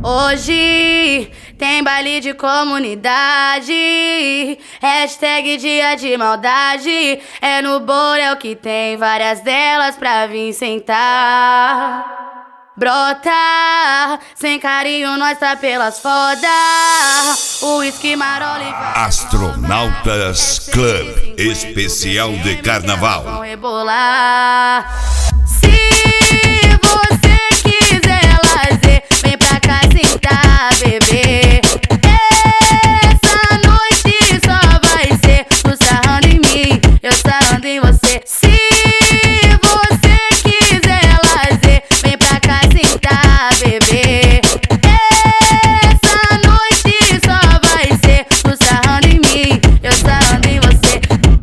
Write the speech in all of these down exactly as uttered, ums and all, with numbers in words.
Hoje tem baile de comunidade, hashtag dia de maldade. É no Borel que tem várias delas pra vir sentar. Brota, sem carinho nós tá pelas foda. O uísque Maroli vai Astronautas Club, especial de carnaval. vão rebolar. Se você quiser lazer, vem pra cá sentar, bebê. Essa noite só vai ser tu sarrando em mim, eu sarrando em você. Se você quiser lazer, vem pra cá sentar, bebê. Essa noite só vai ser tu sarrando em mim, eu sarrando em você.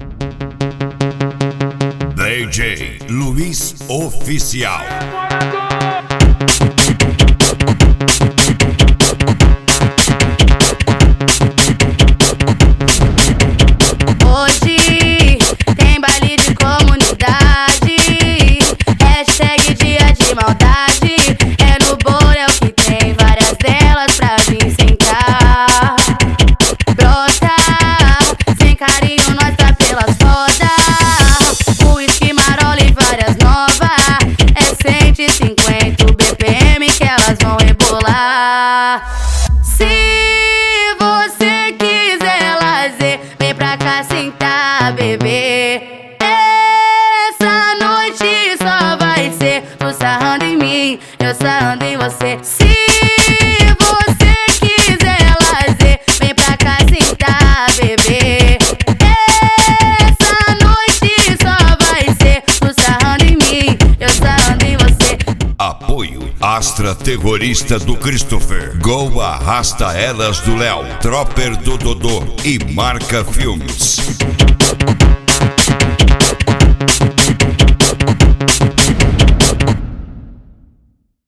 D J Luiz Oficial. Hoje tem baile de comunidade, hashtag dia de maldade. É no Borel que tem várias delas pra vir sentar. Brota, sem carinho nós tá pelas foda. O uísque Maroli várias novas. É cento e cinquenta B P M que elas vão rebolar. Se você quiser lazer, vem pra cá sentar, bebê. Essa noite só vai ser tu sarrando em mim, eu sarrando em você. Se você quiser lazer, vem pra cá sentar, bebê. Essa noite só vai ser tu sarrando em mim, eu sarrando em você. Apoio Astra Terrorista do Christopher, Gol Arrasta Elas do Léo, Tropper do Dodô e Marca Filmes.